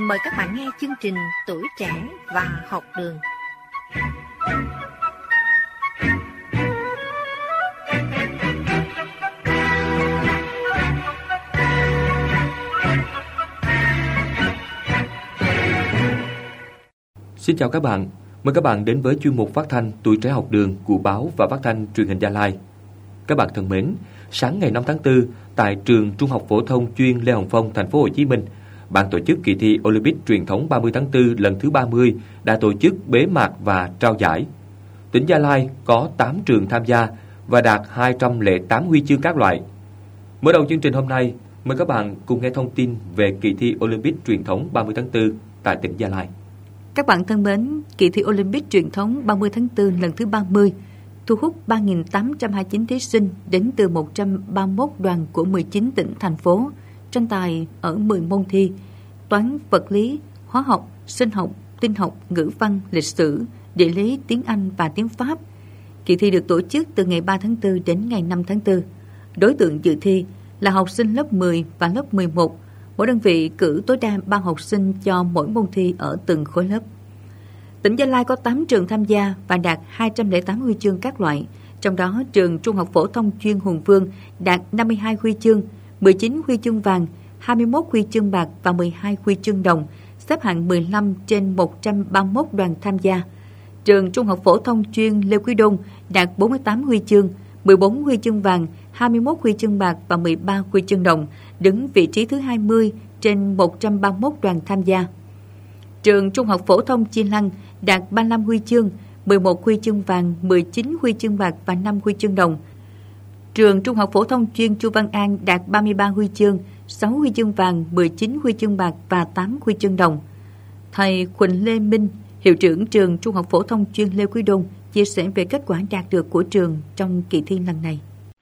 Mời các bạn nghe chương trình Tuổi Trẻ và Học Đường. Xin chào các bạn, mời các bạn đến với chuyên mục phát thanh Tuổi Trẻ Học Đường của báo và phát thanh truyền hình Gia Lai. Các bạn thân mến, sáng ngày 5 tháng 4 tại trường Trung học phổ thông chuyên Lê Hồng Phong, thành phố Hồ Chí Minh, ban tổ chức kỳ thi Olympic truyền thống 30 tháng 4 lần thứ 30 đã tổ chức bế mạc và trao giải. Tỉnh Gia Lai có 8 trường tham gia và đạt 208 huy chương các loại. Mở đầu chương trình hôm nay, mời các bạn cùng nghe thông tin về kỳ thi Olympic truyền thống 30 tháng 4 tại tỉnh Gia Lai. Các bạn thân mến, kỳ thi Olympic truyền thống 30 tháng 4 lần thứ 30 thu hút 3.829 thí sinh đến từ 131 đoàn của 19 tỉnh, thành phố, tranh tài ở 10 môn thi: toán, vật lý, hóa học, sinh học, tin học, ngữ văn, lịch sử, địa lý, tiếng Anh và tiếng Pháp. Kỳ thi được tổ chức từ ngày 3 tháng 4 đến ngày 5 tháng 4. Đối tượng dự thi là học sinh lớp 10 và lớp 11. Mỗi đơn vị cử tối đa 3 học sinh cho mỗi môn thi ở từng khối lớp. Tỉnh Gia Lai có 8 trường tham gia và đạt 208 huy chương các loại, trong đó trường Trung học phổ thông chuyên Hùng Vương đạt 52 huy chương, 19 huy chương vàng, 21 huy chương bạc và 12 huy chương đồng, xếp hạng 15 trên 131 đoàn tham gia. Trường Trung học phổ thông chuyên Lê Quý Đôn đạt 48 huy chương, 14 huy chương vàng, 21 huy chương bạc và 13 huy chương đồng, đứng vị trí thứ 20 trên 131 đoàn tham gia. Trường Trung học phổ thông Chi Lăng đạt 35 huy chương, 11 huy chương vàng, 19 huy chương bạc và 5 huy chương đồng. Trường Trung học phổ thông chuyên Chu Văn An đạt 33 huy chương, 6 huy chương vàng, 19 huy chương bạc và 8 huy chương đồng. Thầy Quỳnh Lê Minh, hiệu trưởng trường Trung học phổ thông chuyên Lê Quý Đôn, chia sẻ về kết quả đạt được của trường trong kỳ thi lần này.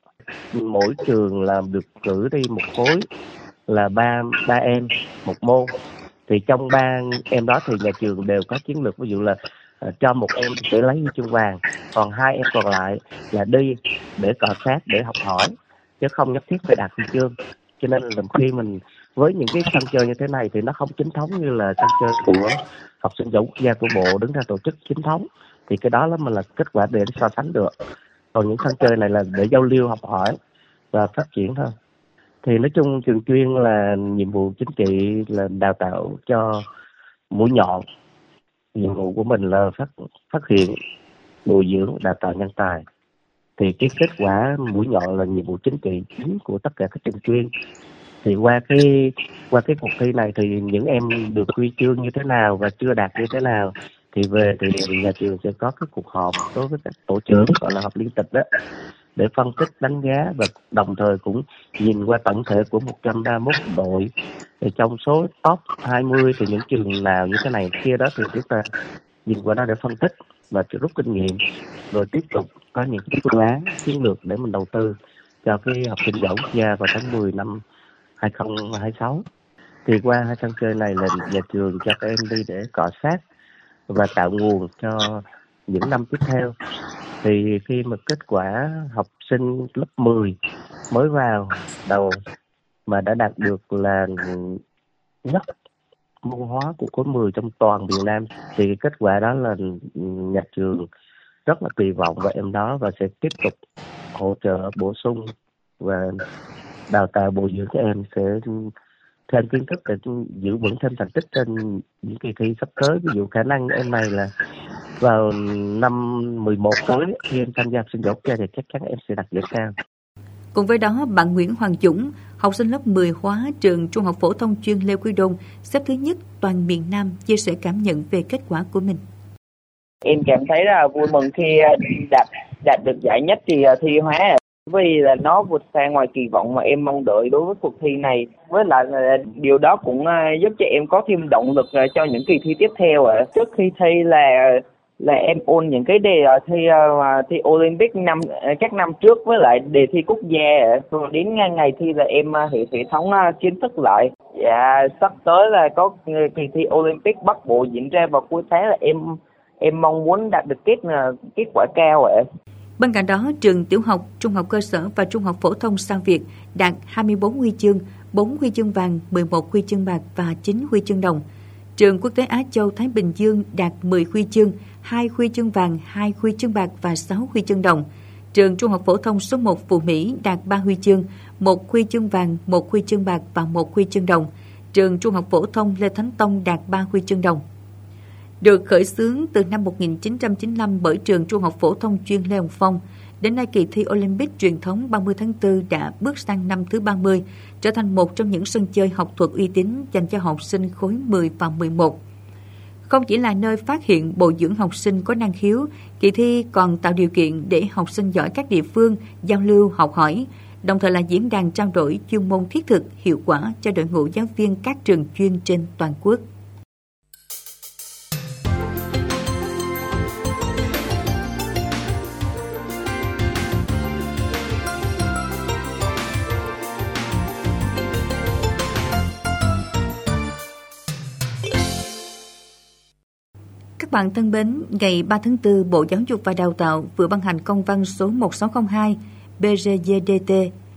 Mỗi trường làm được cử đi một khối là ba em một môn. Thì trong 3 em đó thì nhà trường đều có chiến lược, ví dụ là cho một em sẽ lấy huy chương vàng, còn 2 em còn lại là đi để cọ sát, để học hỏi, chứ không nhất thiết phải đạt huy chương. Cho nên là khi mình với những cái sân chơi như thế này thì nó không chính thống như là sân chơi của học sinh giỏi quốc gia của bộ đứng ra tổ chức chính thống, thì cái đó mà là kết quả để so sánh được. Còn những sân chơi này là để giao lưu, học hỏi và phát triển thôi. Thì nói chung trường chuyên là nhiệm vụ chính trị là đào tạo cho mũi nhọn. Nhiệm vụ của mình là phát hiện, bồi dưỡng, đào tạo nhân tài. Thì cái kết quả mũi nhọn là nhiệm vụ chính trị chính của tất cả các trường chuyên. Thì qua cái cuộc thi này thì những em được huy chương như thế nào và chưa đạt như thế nào thì về thì nhà trường sẽ có cái cuộc họp đối với các tổ trưởng, gọi là họp liên tịch đó, để phân tích, đánh giá và đồng thời cũng nhìn qua tổng thể của 131 đội. Thì trong số top 20 thì những trường nào như thế này kia đó thì chúng ta nhìn qua đó để phân tích và rút kinh nghiệm, rồi tiếp tục có những cái phương án chiến lược để mình đầu tư cho cái học sinh giỏi quốc gia vào tháng 10 năm 2026. Thì qua hai sân chơi này là nhà trường cho các em đi để cọ sát và tạo nguồn cho những năm tiếp theo. Thì khi mà kết quả học sinh lớp 10 mới vào đầu mà đã đạt được là nhất môn hóa của khối 10 trong toàn Việt Nam, thì kết quả đó là nhà trường rất là kỳ vọng vào em đó và sẽ tiếp tục hỗ trợ, bổ sung và đào tạo, bồi dưỡng các em sẽ thêm kiến thức để giữ vững thêm thành tích trên những kỳ thi sắp tới. Ví dụ khả năng em này là vào năm 11 tới khi em tham gia học sinh giỏi quốc gia thì chắc chắn em sẽ đạt giải cao. Cùng với đó, bạn Nguyễn Hoàng Dũng, học sinh lớp 10 hóa trường Trung học phổ thông chuyên Lê Quý Đôn, xếp thứ nhất toàn miền Nam, chia sẻ cảm nhận về kết quả của mình. Em cảm thấy là vui mừng khi đạt được giải nhất thì thi hóa, vì là nó vượt xa ngoài kỳ vọng mà em mong đợi đối với cuộc thi này. Với lại là điều đó cũng giúp cho em có thêm động lực cho những kỳ thi tiếp theo. Trước khi thi là em ôn những cái đề thi Olympic các năm trước với lại đề thi quốc gia, rồi đến ngày thi là em hệ thống kiến thức lại. Dạ, sắp tới là có kỳ thi Olympic Bắc Bộ diễn ra vào cuối tháng, là em mong muốn đạt được kết quả cao ạ. Bên cạnh đó, trường tiểu học, trung học cơ sở và trung học phổ thông Sao Việt đạt 24 huy chương, 4 huy chương vàng, 11 huy chương bạc và 9 huy chương đồng. Trường Quốc tế Á Châu Thái Bình Dương đạt 10 huy chương, 2 huy chương vàng, 2 huy chương bạc và 6 huy chương đồng. Trường Trung học phổ thông số 1 Phú Mỹ đạt 3 huy chương, 1 huy chương vàng, 1 huy chương bạc và 1 huy chương đồng. Trường Trung học phổ thông Lê Thánh Tông đạt 3 huy chương đồng. Được khởi xướng từ năm 1995 bởi Trường Trung học phổ thông chuyên Lê Hồng Phong, đến nay kỳ thi Olympic truyền thống 30 tháng 4 đã bước sang năm thứ 30, trở thành một trong những sân chơi học thuật uy tín dành cho học sinh khối 10 và 11. Không chỉ là nơi phát hiện bồi dưỡng học sinh có năng khiếu, kỳ thi còn tạo điều kiện để học sinh giỏi các địa phương giao lưu học hỏi, đồng thời là diễn đàn trao đổi chuyên môn thiết thực, hiệu quả cho đội ngũ giáo viên các trường chuyên trên toàn quốc. Các bạn thân mến, ngày 3 tháng 4, Bộ Giáo dục và Đào tạo vừa ban hành công văn số 1602 BGDT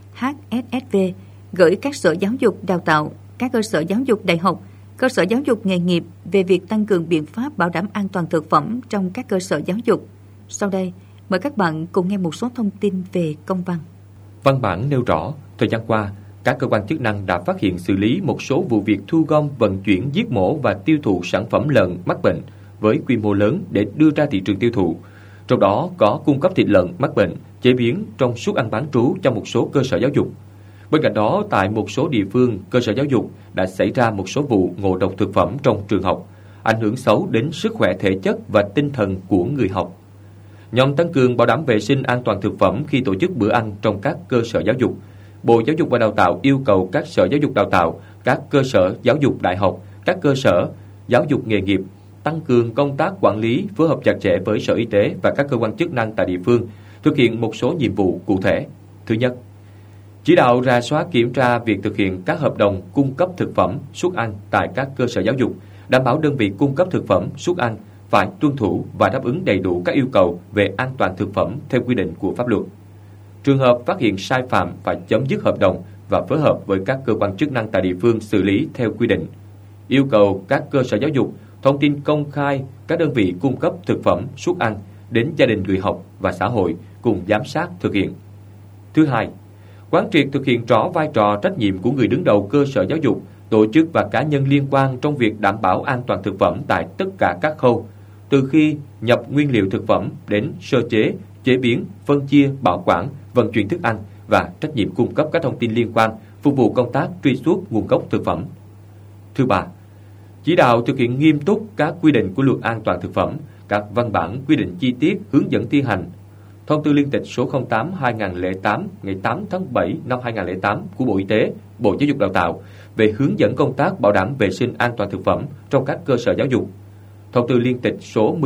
HSSV gửi các sở giáo dục đào tạo, các cơ sở giáo dục đại học, cơ sở giáo dục nghề nghiệp về việc tăng cường biện pháp bảo đảm an toàn thực phẩm trong các cơ sở giáo dục. Sau đây, mời các bạn cùng nghe một số thông tin về công văn. Văn bản nêu rõ, thời gian qua, các cơ quan chức năng đã phát hiện xử lý một số vụ việc thu gom, vận chuyển, giết mổ và tiêu thụ sản phẩm lợn mắc bệnh với quy mô lớn để đưa ra thị trường tiêu thụ. Trong đó có cung cấp thịt lợn mắc bệnh, chế biến trong suất ăn bán trú cho một số cơ sở giáo dục. Bên cạnh đó, tại một số địa phương, cơ sở giáo dục đã xảy ra một số vụ ngộ độc thực phẩm trong trường học, ảnh hưởng xấu đến sức khỏe thể chất và tinh thần của người học. Nhằm tăng cường bảo đảm vệ sinh an toàn thực phẩm khi tổ chức bữa ăn trong các cơ sở giáo dục, Bộ Giáo dục và Đào tạo yêu cầu các sở giáo dục đào tạo, các cơ sở giáo dục đại học, các cơ sở giáo dục nghề nghiệp tăng cường công tác quản lý, phối hợp chặt chẽ với Sở Y tế và các cơ quan chức năng tại địa phương, thực hiện một số nhiệm vụ cụ thể. Thứ nhất, chỉ đạo rà soát kiểm tra việc thực hiện các hợp đồng cung cấp thực phẩm, suất ăn tại các cơ sở giáo dục, đảm bảo đơn vị cung cấp thực phẩm, suất ăn phải tuân thủ và đáp ứng đầy đủ các yêu cầu về an toàn thực phẩm theo quy định của pháp luật. Trường hợp phát hiện sai phạm phải chấm dứt hợp đồng và phối hợp với các cơ quan chức năng tại địa phương xử lý theo quy định. Yêu cầu các cơ sở giáo dục thông tin công khai các đơn vị cung cấp thực phẩm, suất ăn đến gia đình người học và xã hội cùng giám sát thực hiện. Thứ hai, quán triệt thực hiện rõ vai trò trách nhiệm của người đứng đầu cơ sở giáo dục, tổ chức và cá nhân liên quan trong việc đảm bảo an toàn thực phẩm tại tất cả các khâu, từ khi nhập nguyên liệu thực phẩm đến sơ chế, chế biến, phân chia, bảo quản, vận chuyển thức ăn và trách nhiệm cung cấp các thông tin liên quan phục vụ công tác truy xuất nguồn gốc thực phẩm. Thứ ba, chỉ đạo thực hiện nghiêm túc các quy định của Luật An toàn thực phẩm, các văn bản quy định chi tiết hướng dẫn thi hành, Thông tư liên tịch số 08/2008 ngày 8 tháng 7 năm 2008 của Bộ Y tế, Bộ Giáo dục Đào tạo về hướng dẫn công tác bảo đảm vệ sinh an toàn thực phẩm trong các cơ sở giáo dục, Thông tư liên tịch số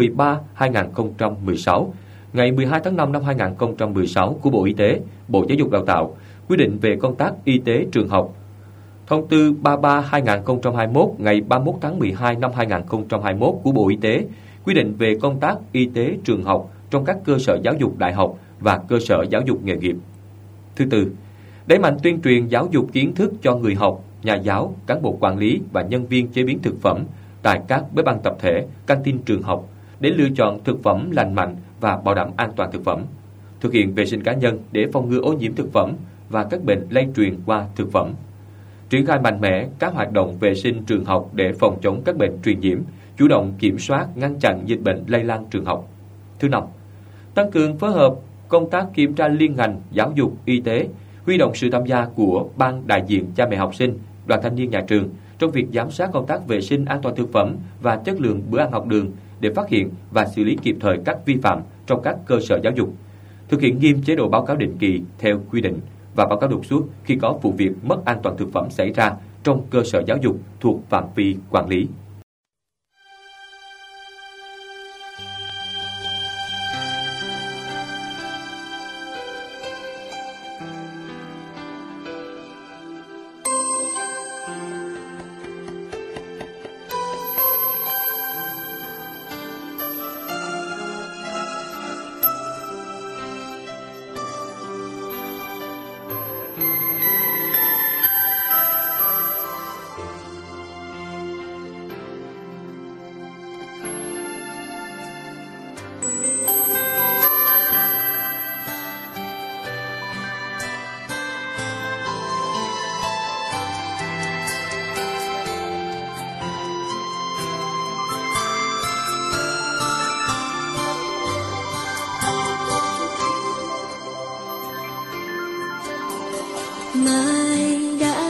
13/2016 ngày 12 tháng 5 năm 2016 của Bộ Y tế, Bộ Giáo dục Đào tạo quy định về công tác y tế trường học, Thông tư 33/2021 ngày 31 tháng 12 năm 2021 của Bộ Y tế quy định về công tác y tế trường học trong các cơ sở giáo dục đại học và cơ sở giáo dục nghề nghiệp. Thứ tư, đẩy mạnh tuyên truyền giáo dục kiến thức cho người học, nhà giáo, cán bộ quản lý và nhân viên chế biến thực phẩm tại các bếp ăn tập thể, canteen trường học để lựa chọn thực phẩm lành mạnh và bảo đảm an toàn thực phẩm, thực hiện vệ sinh cá nhân để phòng ngừa ô nhiễm thực phẩm và các bệnh lây truyền qua thực phẩm. Triển khai mạnh mẽ các hoạt động vệ sinh trường học để phòng chống các bệnh truyền nhiễm, chủ động kiểm soát, ngăn chặn dịch bệnh lây lan trường học. Thứ năm, tăng cường phối hợp công tác kiểm tra liên ngành giáo dục, y tế, huy động sự tham gia của ban đại diện cha mẹ học sinh, đoàn thanh niên nhà trường trong việc giám sát công tác vệ sinh an toàn thực phẩm và chất lượng bữa ăn học đường để phát hiện và xử lý kịp thời các vi phạm trong các cơ sở giáo dục. Thực hiện nghiêm chế độ báo cáo định kỳ theo quy định và báo cáo đột xuất khi có vụ việc mất an toàn thực phẩm xảy ra trong cơ sở giáo dục thuộc phạm vi quản lý.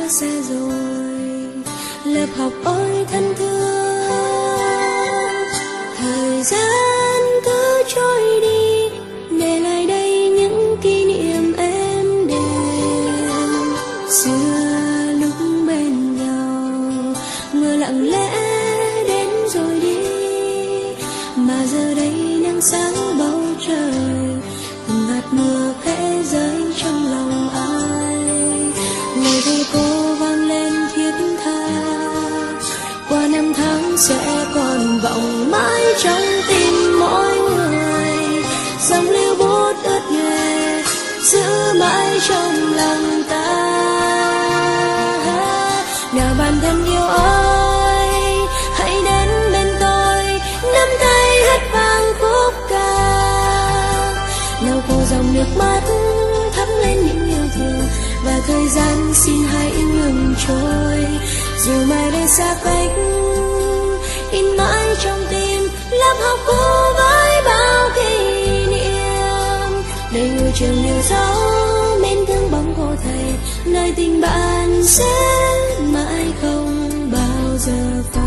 xa rồi, lớp học ôi thân thương. Thời gian cứ trôi đi, để lại đây những kỷ niệm êm đềm. Xưa lúc bên nhau, mưa lặng lẽ đến rồi đi, mà giờ đây nắng sáng bầu trời, từng hạt mưa khẽ rơi trong lòng ai. Lời thầy cô vang lên thiết tha, qua năm tháng sẽ còn vọng mãi trong tim mỗi người. Dòng lưu bút ướt nhòe giữ mãi trong lòng ta. Nào bạn thân yêu ơi, hãy đến bên tôi, nắm tay hát vang khúc ca. Lau khô dòng nước mắt thấm lên những yêu thương, và thời gian xin hãy ngừng trôi. Dù mai đây xa cách, in mãi trong tim lớp học cũ với bao kỷ niệm. Đây ngôi trường yêu dấu mến thương bóng cô thầy, nơi tình bạn sẽ mãi không bao giờ phai.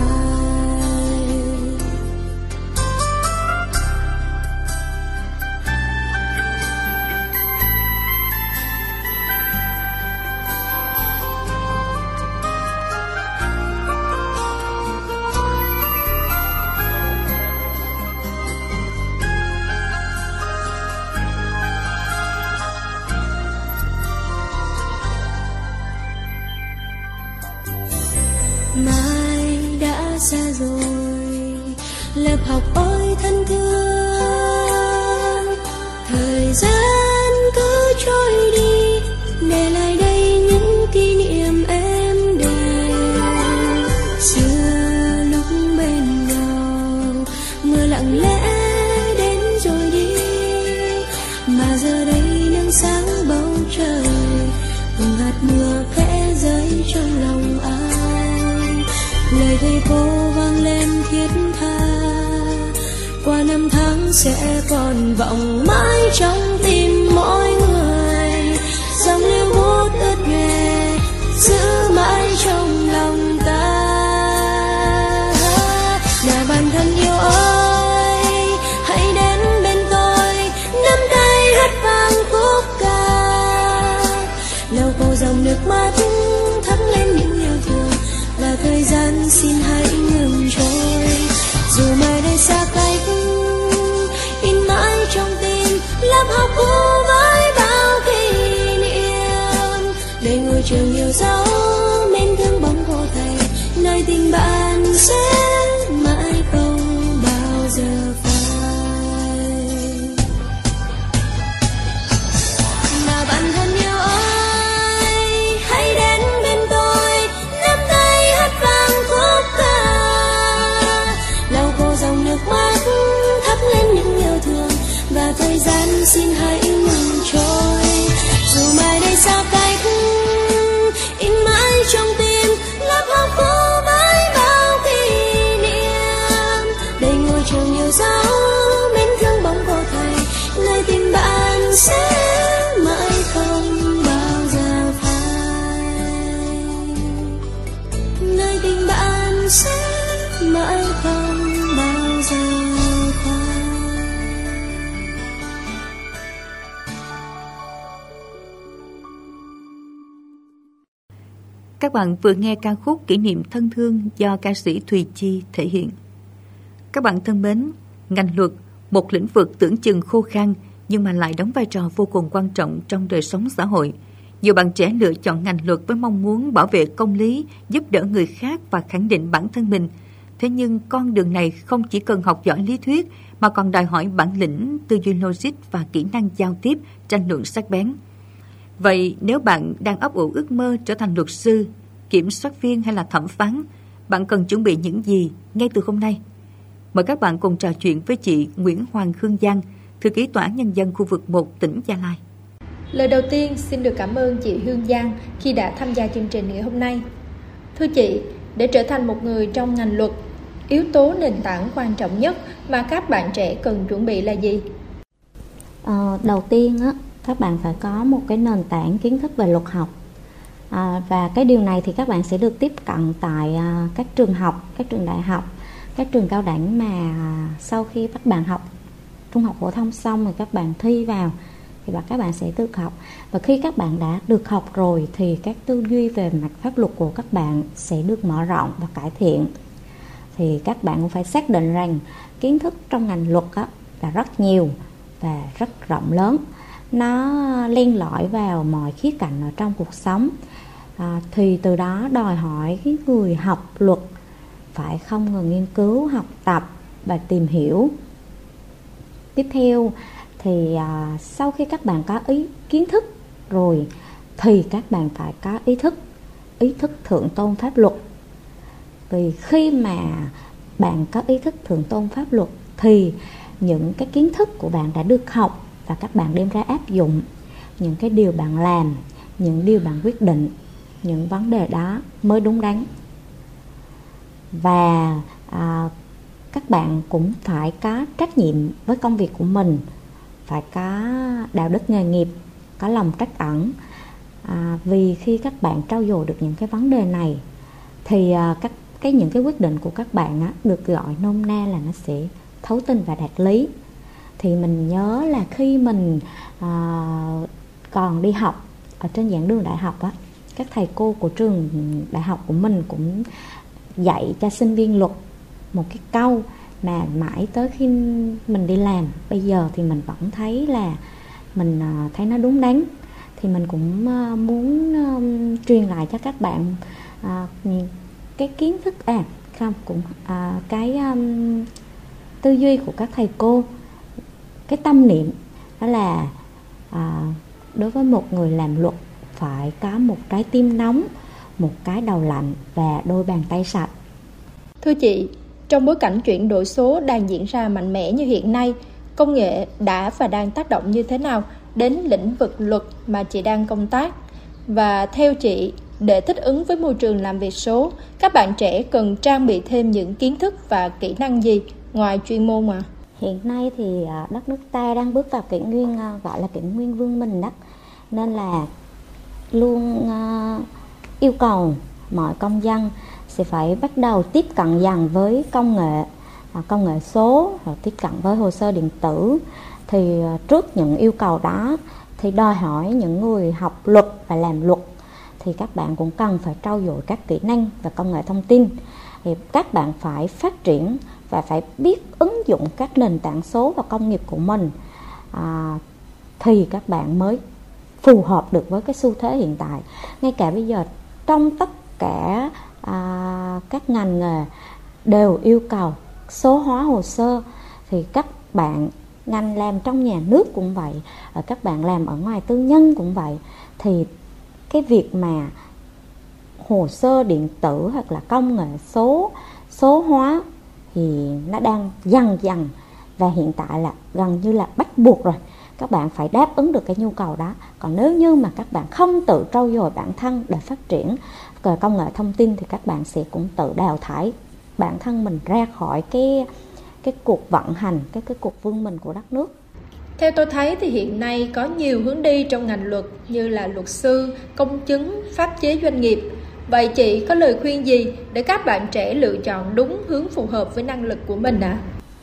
Mai đã xa rồi, lớp học ôi thân thương. Thời gian cứ trôi đi, để lại đây những kỷ niệm êm đềm. Xưa lúc bên nhau, mưa lặng lẽ đến rồi đi, mà giờ đây nắng sáng bầu trời, từng hạt mưa khẽ rơi trong lòng ai. Lời thầy cô vang lên thiết tha, qua năm tháng sẽ còn vọng mãi trong tim mỗi người. Dòng lưu bút ướt nhòe giữ mãi trong lòng ta. Nào bạn thân yêu ơi, hãy đến bên tôi, nắm tay hát vang khúc ca. Lau khô dòng nước mắt thấm lên những yêu thương, và thời gian xin hãy ngừng trôi. Dù mai đây xa cách, in mãi trong tim lớp học cũ với bao kỷ niệm. Đây ngôi trường yêu dấu mến thương bóng cô thầy, nơi tình bạn sẽ mãi không bao giờ phai. Nào bạn thân yêu ơi, hãy đến bên tôi, nắm tay hát vang khúc ca. Lau khô dòng nước mắt thắp lên những yêu thương, và thời gian xin hãy ngừng trôi. Dù mai đây xa cách, in mãi trong tim lớp học cũ với bao kỷ niệm. Đây ngôi trường yêu dấu mến thương bóng cô thầy, nơi tình bạn sẽ mãi không bao giờ phai. Nơi tình bạn sẽ mãi không bao giờ phai. Các bạn vừa nghe ca khúc Kỷ niệm thân thương do ca sĩ Thùy Chi thể hiện. Các bạn thân mến, ngành luật, một lĩnh vực tưởng chừng khô khan nhưng mà lại đóng vai trò vô cùng quan trọng trong đời sống xã hội. Nhiều bạn trẻ lựa chọn ngành luật với mong muốn bảo vệ công lý, giúp đỡ người khác và khẳng định bản thân mình. Thế nhưng con đường này không chỉ cần học giỏi lý thuyết mà còn đòi hỏi bản lĩnh, tư duy logic và kỹ năng giao tiếp, tranh luận sắc bén. Vậy nếu bạn đang ấp ủ ước mơ trở thành luật sư, kiểm soát viên hay là thẩm phán, bạn cần chuẩn bị những gì ngay từ hôm nay? Mời các bạn cùng trò chuyện với chị Nguyễn Hoàng Khương Giang, thư ký Tòa án Nhân dân khu vực 1 tỉnh Gia Lai. Lời đầu tiên xin được cảm ơn chị Hương Giang khi đã tham gia chương trình ngày hôm nay. Thưa chị, để trở thành một người trong ngành luật, yếu tố nền tảng quan trọng nhất mà các bạn trẻ cần chuẩn bị là gì? Đầu tiên á, các bạn phải có một cái nền tảng kiến thức về luật học. Và cái điều này thì các bạn sẽ được tiếp cận tại các trường học, các trường đại học, các trường cao đẳng mà sau khi các bạn học trung học phổ thông xong rồi các bạn thi vào thì các bạn sẽ được học. Và khi các bạn đã được học rồi thì các tư duy về mặt pháp luật của các bạn sẽ được mở rộng và cải thiện. Thì các bạn cũng phải xác định rằng kiến thức trong ngành luật là rất nhiều và rất rộng lớn. Nó len lỏi vào mọi khía cạnh ở trong cuộc sống. Thì từ đó đòi hỏi cái người học luật phải không ngừng nghiên cứu, học tập và tìm hiểu. Tiếp theo thì sau khi các bạn có kiến thức rồi thì các bạn phải có ý thức thượng tôn pháp luật. Vì khi mà bạn có ý thức thượng tôn pháp luật thì những cái kiến thức của bạn đã được học và các bạn đem ra áp dụng, những cái điều bạn làm, những điều bạn quyết định, những vấn đề đó mới đúng đắn. Và các bạn cũng phải có trách nhiệm với công việc của mình, phải có đạo đức nghề nghiệp, có lòng trắc ẩn. Vì khi các bạn trau dồi được những cái vấn đề này thì những cái quyết định của các bạn được gọi nôm na là nó sẽ thấu tình và đạt lý. Thì mình nhớ là khi mình còn đi học ở trên giảng đường đại học các thầy cô của trường đại học của mình cũng dạy cho sinh viên luật một cái câu mà mãi tới khi mình đi làm bây giờ thì mình vẫn thấy là mình thấy nó đúng đắn. Thì mình cũng muốn truyền lại cho các bạn cái kiến thức cái tư duy của các thầy cô, cái tâm niệm đó là đối với một người làm luật phải có một trái tim nóng, một cái đầu lạnh và đôi bàn tay sạch. Thưa chị, trong bối cảnh chuyển đổi số đang diễn ra mạnh mẽ như hiện nay, công nghệ đã và đang tác động như thế nào đến lĩnh vực luật mà chị đang công tác? Và theo chị, để thích ứng với môi trường làm việc số, các bạn trẻ cần trang bị thêm những kiến thức và kỹ năng gì ngoài chuyên môn mà? Hiện nay thì đất nước ta đang bước vào kỷ nguyên gọi là kỷ nguyên vương minh đó, nên là luôn yêu cầu mọi công dân sẽ phải bắt đầu tiếp cận dần với công nghệ số, rồi tiếp cận với hồ sơ điện tử. Thì trước những yêu cầu đó thì đòi hỏi những người học luật và làm luật thì các bạn cũng cần phải trau dồi các kỹ năng và công nghệ thông tin. Thì các bạn phải phát triển và phải biết ứng dụng các nền tảng số vào công nghiệp của mình, thì các bạn mới phù hợp được với cái xu thế hiện tại. Ngay cả bây giờ trong tất cả các ngành nghề đều yêu cầu số hóa hồ sơ. Thì các bạn ngành làm trong nhà nước cũng vậy, các bạn làm ở ngoài tư nhân cũng vậy. Thì cái việc mà hồ sơ điện tử hoặc là công nghệ số hóa thì nó đang dần dần và hiện tại là gần như là bắt buộc rồi. Các bạn phải đáp ứng được cái nhu cầu đó. Còn nếu như mà các bạn không tự trau dồi bản thân để phát triển công nghệ thông tin thì các bạn sẽ cũng tự đào thải bản thân mình ra khỏi cái cuộc vận hành, cái cuộc vươn mình của đất nước. Theo tôi thấy thì hiện nay có nhiều hướng đi trong ngành luật như là luật sư, công chứng, pháp chế doanh nghiệp. Vậy chị có lời khuyên gì để các bạn trẻ lựa chọn đúng hướng phù hợp với năng lực của mình ạ?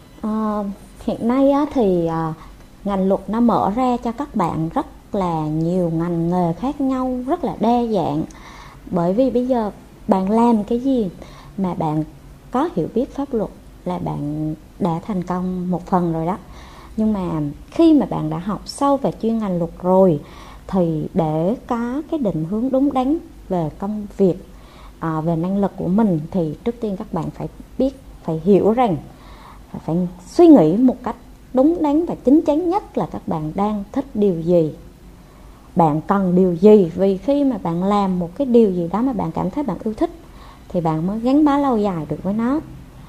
Hiện nay thì ngành luật nó mở ra cho các bạn rất là nhiều ngành nghề khác nhau, rất là đa dạng. Bởi vì bây giờ bạn làm cái gì mà bạn có hiểu biết pháp luật là bạn đã thành công một phần rồi đó. Nhưng mà khi mà bạn đã học sâu về chuyên ngành luật rồi thì để có cái định hướng đúng đắn về công việc, về năng lực của mình thì trước tiên các bạn phải hiểu rằng, phải suy nghĩ một cách đúng đắn và chính chắn nhất là các bạn đang thích điều gì, bạn cần điều gì. Vì khi mà bạn làm một cái điều gì đó mà bạn cảm thấy bạn yêu thích thì bạn mới gắn bó lâu dài được với nó.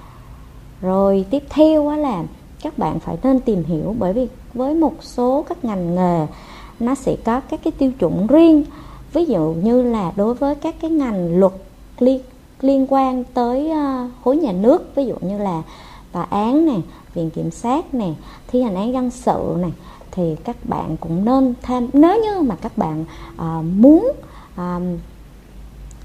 Rồi tiếp theo là các bạn phải nên tìm hiểu, bởi vì với một số các ngành nghề nó sẽ có các cái tiêu chuẩn riêng. Ví dụ như là đối với các cái ngành luật liên quan tới khối nhà nước, ví dụ như là tòa án này, viện kiểm sát này, thi hành án dân sự này, thì các bạn cũng nên nếu như mà các bạn muốn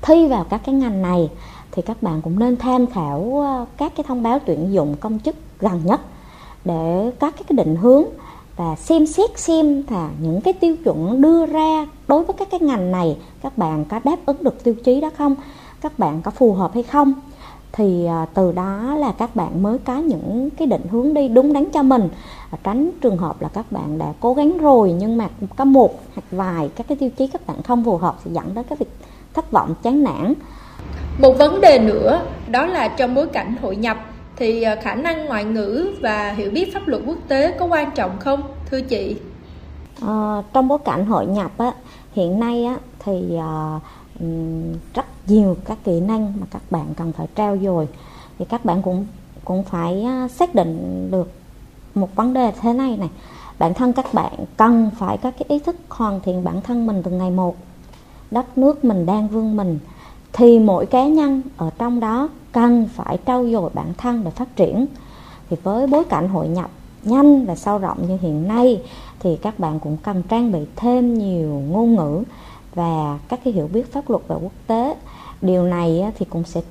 thi vào các cái ngành này thì các bạn cũng nên tham khảo các cái thông báo tuyển dụng công chức gần nhất để có cái định hướng và xem xét xem là những cái tiêu chuẩn đưa ra đối với các cái ngành này các bạn có đáp ứng được tiêu chí đó không, các bạn có phù hợp hay không. Thì từ đó là các bạn mới có những cái định hướng đi đúng đắn cho mình, tránh trường hợp là các bạn đã cố gắng rồi nhưng mà có một hoặc vài các cái tiêu chí các bạn không phù hợp sẽ dẫn đến cái việc thất vọng, chán nản. Một vấn đề nữa đó là trong bối cảnh hội nhập thì khả năng ngoại ngữ và hiểu biết pháp luật quốc tế có quan trọng không, thưa chị? Trong bối cảnh hội nhập á, hiện nay á, thì rất nhiều các kỹ năng mà các bạn cần phải trau dồi. Thì các bạn cũng phải xác định được một vấn đề thế này này. Bản thân các bạn cần phải có cái ý thức hoàn thiện bản thân mình từng ngày một. Đất nước mình đang vươn mình thì mỗi cá nhân ở trong đó cần phải trau dồi bản thân để phát triển. Thì với bối cảnh hội nhập nhanh và sâu rộng như hiện nay thì các bạn cũng cần trang bị thêm nhiều ngôn ngữ và các cái hiểu biết pháp luật về quốc tế. Điều này thì cũng sẽ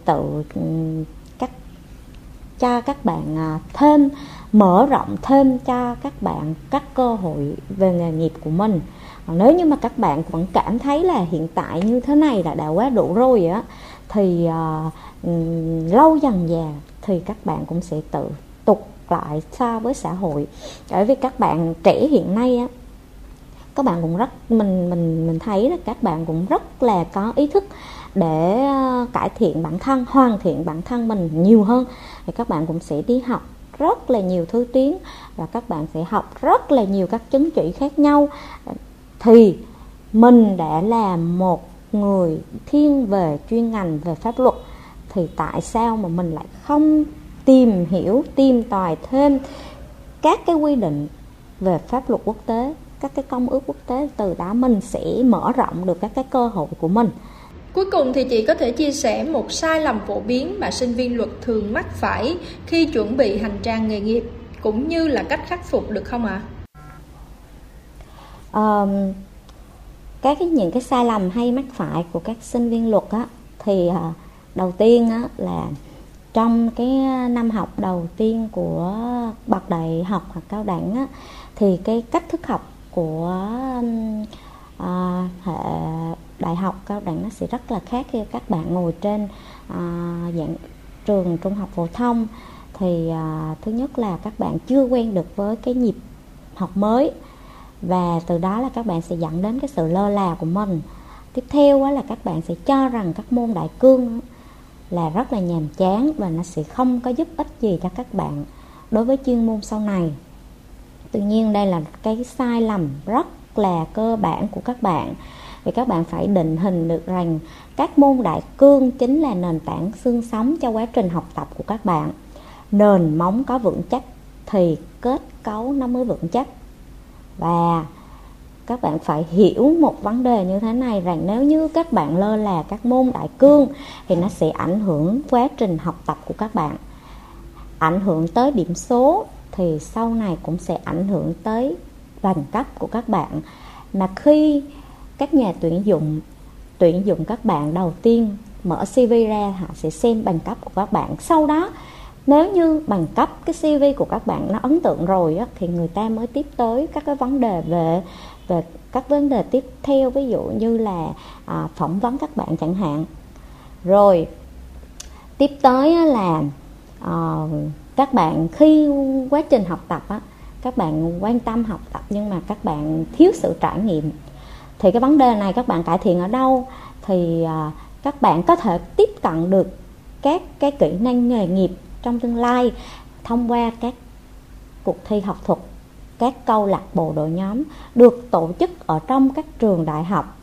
cho các bạn thêm mở rộng thêm cho các bạn các cơ hội về nghề nghiệp của mình. Nếu như mà các bạn vẫn cảm thấy là hiện tại như thế này là đã quá đủ rồi á, thì lâu dần dà thì các bạn cũng sẽ tự tụt lại so với xã hội. Bởi vì các bạn trẻ hiện nay á, các bạn cũng rất mình thấy là các bạn cũng rất là có ý thức để cải thiện bản thân, hoàn thiện bản thân mình nhiều hơn. Thì các bạn cũng sẽ đi học rất là nhiều thứ tiếng và các bạn sẽ học rất là nhiều các chứng chỉ khác nhau. Thì mình đã là một người thiên về chuyên ngành về pháp luật thì tại sao mà mình lại không tìm hiểu, tìm tòi thêm các cái quy định về pháp luật quốc tế, các cái công ước quốc tế, từ đó mình sẽ mở rộng được các cái cơ hội của mình. Cuối cùng thì chị có thể chia sẻ một sai lầm phổ biến mà sinh viên luật thường mắc phải khi chuẩn bị hành trang nghề nghiệp, cũng như là cách khắc phục được không ạ? Những cái sai lầm hay mắc phải của các sinh viên luật á, thì đầu tiên á, là trong cái năm học đầu tiên của bậc đại học hoặc cao đẳng á, thì cái cách thức học của hệ đại học cao đẳng nó sẽ rất là khác khi các bạn ngồi trên dạng trường trung học phổ thông. Thì thứ nhất là các bạn chưa quen được với cái nhịp học mới, và từ đó là các bạn sẽ dẫn đến cái sự lơ là của mình. Tiếp theo là các bạn sẽ cho rằng các môn đại cương là rất là nhàm chán và nó sẽ không có giúp ích gì cho các bạn đối với chuyên môn sau này. Tuy nhiên đây là cái sai lầm rất là cơ bản của các bạn. Vì các bạn phải định hình được rằng các môn đại cương chính là nền tảng xương sống cho quá trình học tập của các bạn. Nền móng có vững chắc thì kết cấu nó mới vững chắc. Và các bạn phải hiểu một vấn đề như thế này, rằng nếu như các bạn lơ là các môn đại cương thì nó sẽ ảnh hưởng quá trình học tập của các bạn, ảnh hưởng tới điểm số, thì sau này cũng sẽ ảnh hưởng tới bằng cấp của các bạn. Mà khi các nhà tuyển dụng các bạn đầu tiên mở CV ra, họ sẽ xem bằng cấp của các bạn. Sau đó nếu như bằng cấp, cái CV của các bạn nó ấn tượng rồi á, thì người ta mới tiếp tới các cái vấn đề về các vấn đề tiếp theo, ví dụ như là phỏng vấn các bạn chẳng hạn. Rồi tiếp tới là các bạn khi quá trình học tập á, các bạn quan tâm học tập nhưng mà các bạn thiếu sự trải nghiệm, thì cái vấn đề này các bạn cải thiện ở đâu? Thì các bạn có thể tiếp cận được các cái kỹ năng nghề nghiệp trong tương lai thông qua các cuộc thi học thuật, các câu lạc bộ đội nhóm được tổ chức ở trong các trường đại học.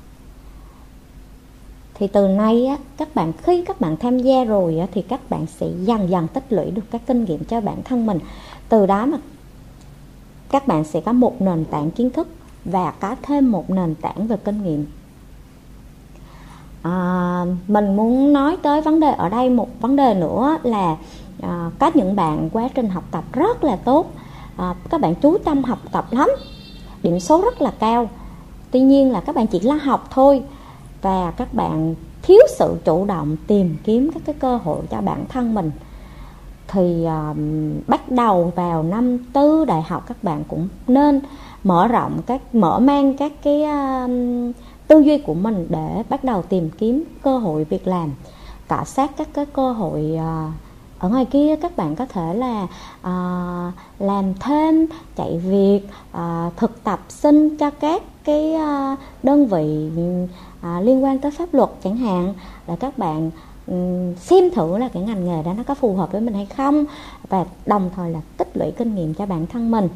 Thì từ nay á, khi các bạn tham gia rồi á, thì các bạn sẽ dần dần tích lũy được các kinh nghiệm cho bản thân mình. Từ đó mà các bạn sẽ có một nền tảng kiến thức và có thêm một nền tảng về kinh nghiệm. Mình muốn nói tới vấn đề ở đây, một vấn đề nữa là có những bạn quá trình học tập rất là tốt, các bạn chú tâm học tập lắm, điểm số rất là cao. Tuy nhiên là các bạn chỉ là học thôi, và các bạn thiếu sự chủ động tìm kiếm các cái cơ hội cho bản thân mình. Thì bắt đầu vào năm tư đại học, các bạn cũng nên mở mang các cái tư duy của mình để bắt đầu tìm kiếm cơ hội việc làm, cọ sát các cái cơ hội ở ngoài kia. Các bạn có thể là làm thêm, chạy việc, thực tập sinh cho các cái đơn vị liên quan tới pháp luật chẳng hạn, để các bạn xem thử là cái ngành nghề đó nó có phù hợp với mình hay không, và đồng thời là tích lũy kinh nghiệm cho bản thân mình.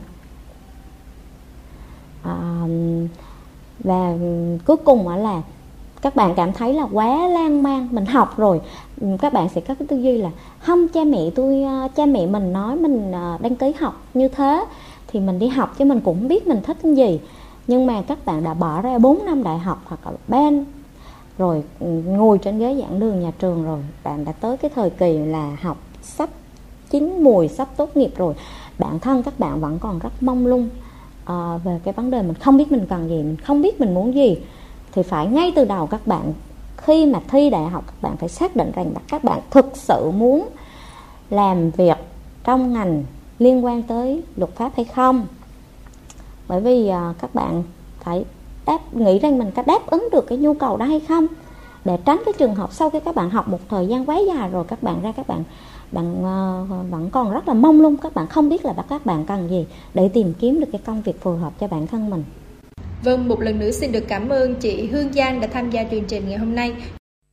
Và cuối cùng là các bạn cảm thấy là quá lan man, mình học rồi, các bạn sẽ có cái tư duy là không, cha mẹ mình nói mình đăng ký học như thế thì mình đi học, chứ mình cũng biết mình thích cái gì. Nhưng mà các bạn đã bỏ ra 4 năm đại học hoặc là 3 rồi, ngồi trên ghế giảng đường nhà trường rồi, bạn đã tới cái thời kỳ là học sắp chín mùi, sắp tốt nghiệp rồi, bản thân các bạn vẫn còn rất mông lung về cái vấn đề mình không biết mình cần gì, mình không biết mình muốn gì. Thì phải ngay từ đầu các bạn, khi mà thi đại học, các bạn phải xác định rằng là các bạn thực sự muốn làm việc trong ngành liên quan tới luật pháp hay không. Bởi vì các bạn phải nghĩ rằng mình có đáp ứng được cái nhu cầu đó hay không, để tránh cái trường hợp sau khi các bạn học một thời gian quá dài rồi, các bạn vẫn còn rất là mông lung, các bạn không biết là các bạn cần gì để tìm kiếm được cái công việc phù hợp cho bản thân mình. Vâng, một lần nữa xin được cảm ơn chị Hương Giang đã tham gia chương trình ngày hôm nay.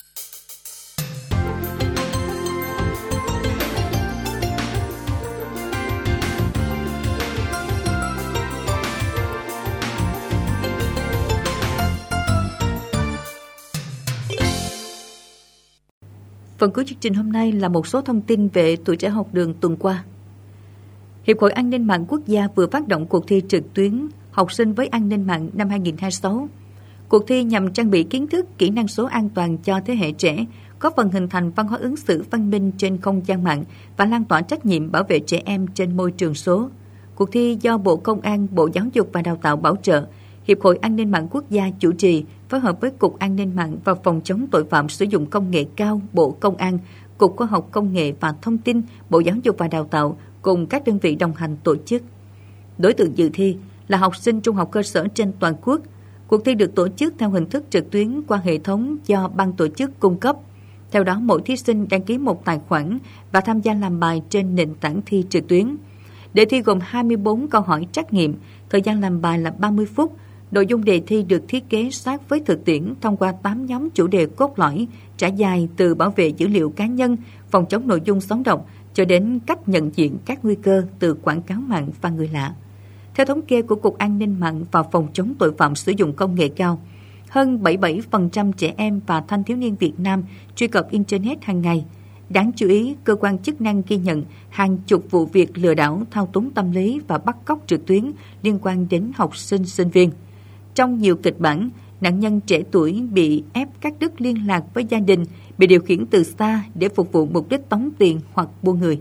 Phần cuối chương trình hôm nay là một số thông tin về Tuổi Trẻ Học Đường tuần qua. Hiệp hội An ninh mạng quốc gia vừa phát động cuộc thi trực tuyến Học sinh với an ninh mạng năm 2026. Cuộc thi nhằm trang bị kiến thức, kỹ năng số an toàn cho thế hệ trẻ, góp phần hình thành văn hóa ứng xử văn minh trên không gian mạng và lan tỏa trách nhiệm bảo vệ trẻ em trên môi trường số. Cuộc thi do Bộ Công an, Bộ Giáo dục và Đào tạo bảo trợ, Hiệp hội An ninh mạng quốc gia chủ trì, phối hợp với Cục An ninh mạng và Phòng chống tội phạm sử dụng công nghệ cao Bộ Công an, Cục Khoa học Công nghệ và Thông tin, Bộ Giáo dục và Đào tạo cùng các đơn vị đồng hành tổ chức. Đối tượng dự thi là học sinh trung học cơ sở trên toàn quốc. Cuộc thi được tổ chức theo hình thức trực tuyến qua hệ thống do ban tổ chức cung cấp. Theo đó, mỗi thí sinh đăng ký một tài khoản và tham gia làm bài trên nền tảng thi trực tuyến. Đề thi gồm 24 câu hỏi trắc nghiệm, thời gian làm bài là 30 phút. Nội dung đề thi được thiết kế sát với thực tiễn thông qua 8 nhóm chủ đề cốt lõi, trải dài từ bảo vệ dữ liệu cá nhân, phòng chống nội dung xấu độc cho đến cách nhận diện các nguy cơ từ quảng cáo mạng và người lạ. Theo thống kê của Cục An ninh mạng và Phòng chống tội phạm sử dụng công nghệ cao, hơn 77% trẻ em và thanh thiếu niên Việt Nam truy cập Internet hàng ngày. Đáng chú ý, cơ quan chức năng ghi nhận hàng chục vụ việc lừa đảo, thao túng tâm lý và bắt cóc trực tuyến liên quan đến học sinh, sinh viên. Trong nhiều kịch bản, nạn nhân trẻ tuổi bị ép cắt đứt liên lạc với gia đình, bị điều khiển từ xa để phục vụ mục đích tống tiền hoặc buôn người.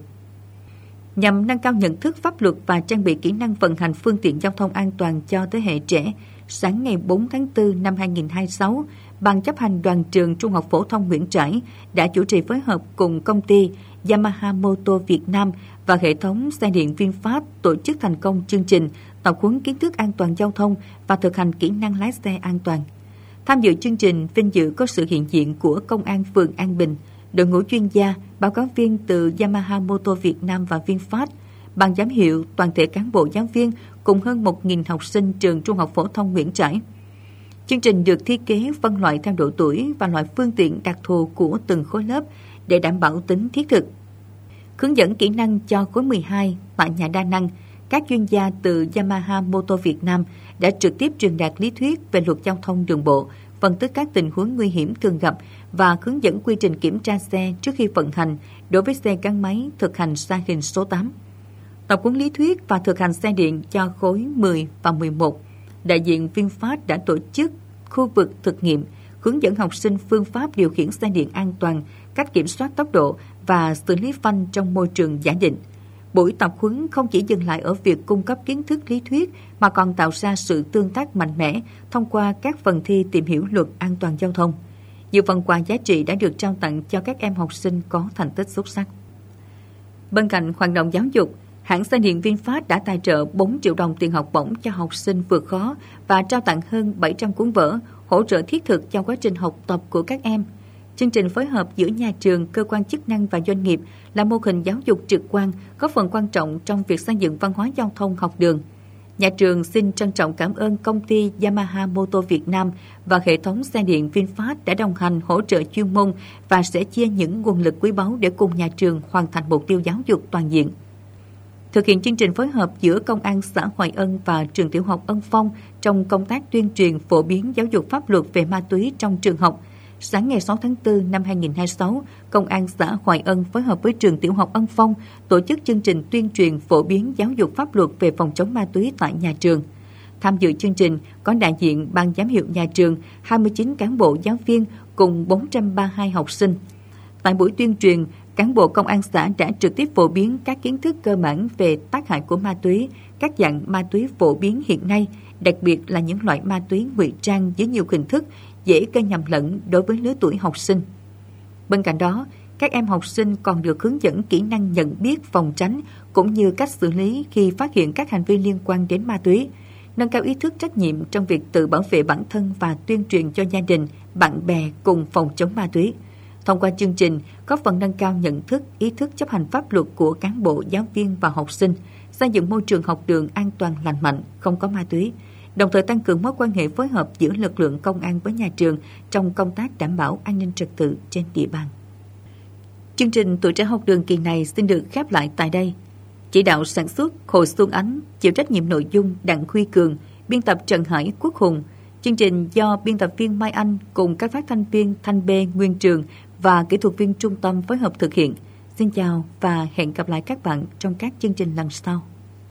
Nhằm nâng cao nhận thức pháp luật và trang bị kỹ năng vận hành phương tiện giao thông an toàn cho thế hệ trẻ, sáng ngày 4 tháng 4 năm 2026, Ban chấp hành Đoàn trường Trung học phổ thông Nguyễn Trãi đã chủ trì phối hợp cùng công ty Yamaha Motor Việt Nam và hệ thống xe điện VinFast tổ chức thành công chương trình tập huấn kiến thức an toàn giao thông và thực hành kỹ năng lái xe an toàn. Tham dự chương trình vinh dự có sự hiện diện của Công an phường An Bình, đội ngũ chuyên gia, báo cáo viên từ Yamaha Motor Việt Nam và VinFast, ban giám hiệu, toàn thể cán bộ giáo viên cùng hơn 1.000 học sinh trường Trung học phổ thông Nguyễn Trãi. Chương trình được thiết kế phân loại theo độ tuổi và loại phương tiện đặc thù của từng khối lớp để đảm bảo tính thiết thực. Hướng dẫn kỹ năng cho khối 12 tại nhà đa năng, các chuyên gia từ Yamaha Motor Việt Nam đã trực tiếp truyền đạt lý thuyết về luật giao thông đường bộ, phân tích các tình huống nguy hiểm thường gặp và hướng dẫn quy trình kiểm tra xe trước khi vận hành đối với xe gắn máy thực hành sa hình số 8. Tập huấn lý thuyết và thực hành xe điện cho khối 10 và 11. Đại diện VinFast đã tổ chức khu vực thực nghiệm, hướng dẫn học sinh phương pháp điều khiển xe điện an toàn, cách kiểm soát tốc độ và xử lý phanh trong môi trường giả định. Buổi tập huấn không chỉ dừng lại ở việc cung cấp kiến thức lý thuyết mà còn tạo ra sự tương tác mạnh mẽ thông qua các phần thi tìm hiểu luật an toàn giao thông. Nhiều phần quà giá trị đã được trao tặng cho các em học sinh có thành tích xuất sắc. Bên cạnh hoạt động giáo dục, hãng xe điện VinFast đã tài trợ 4 triệu đồng tiền học bổng cho học sinh vượt khó và trao tặng hơn 700 cuốn vở, hỗ trợ thiết thực trong quá trình học tập của các em. Chương trình phối hợp giữa nhà trường, cơ quan chức năng và doanh nghiệp là mô hình giáo dục trực quan, góp phần quan trọng trong việc xây dựng văn hóa giao thông học đường. Nhà trường xin trân trọng cảm ơn công ty Yamaha Motor Việt Nam và hệ thống xe điện VinFast đã đồng hành hỗ trợ chuyên môn và sẽ chia những nguồn lực quý báu để cùng nhà trường hoàn thành mục tiêu giáo dục toàn diện. Thực hiện chương trình phối hợp giữa Công an xã Hoài Ân và trường tiểu học Ân Phong trong công tác tuyên truyền phổ biến giáo dục pháp luật về ma túy trong trường học, sáng ngày 6 tháng 4 năm 2026, Công an xã Hoài Ân phối hợp với trường tiểu học Ân Phong tổ chức chương trình tuyên truyền phổ biến giáo dục pháp luật về phòng chống ma túy tại nhà trường. Tham dự chương trình có đại diện ban giám hiệu nhà trường, 29 cán bộ giáo viên cùng 432 học sinh. Tại buổi tuyên truyền, cán bộ công an xã đã trực tiếp phổ biến các kiến thức cơ bản về tác hại của ma túy, các dạng ma túy phổ biến hiện nay, đặc biệt là những loại ma túy ngụy trang với nhiều hình thức, dễ gây nhầm lẫn đối với lứa tuổi học sinh. Bên cạnh đó, các em học sinh còn được hướng dẫn kỹ năng nhận biết, phòng tránh cũng như cách xử lý khi phát hiện các hành vi liên quan đến ma túy, nâng cao ý thức trách nhiệm trong việc tự bảo vệ bản thân và tuyên truyền cho gia đình, bạn bè cùng phòng chống ma túy. Thông qua chương trình, góp phần nâng cao nhận thức, ý thức chấp hành pháp luật của cán bộ, giáo viên và học sinh, xây dựng môi trường học đường an toàn lành mạnh, không có ma túy, đồng thời tăng cường mối quan hệ phối hợp giữa lực lượng công an với nhà trường trong công tác đảm bảo an ninh trật tự trên địa bàn. Chương trình Tuổi Trẻ Học Đường kỳ này xin được khép lại tại đây. Chỉ đạo sản xuất Hồ Xuân Ánh, chịu trách nhiệm nội dung Đặng Huy Cường, biên tập Trần Hải, Quốc Hùng. Chương trình do biên tập viên Mai Anh cùng các phát thanh viên Thanh Bê, Nguyên Trường và kỹ thuật viên trung tâm phối hợp thực hiện. Xin chào và hẹn gặp lại các bạn trong các chương trình lần sau.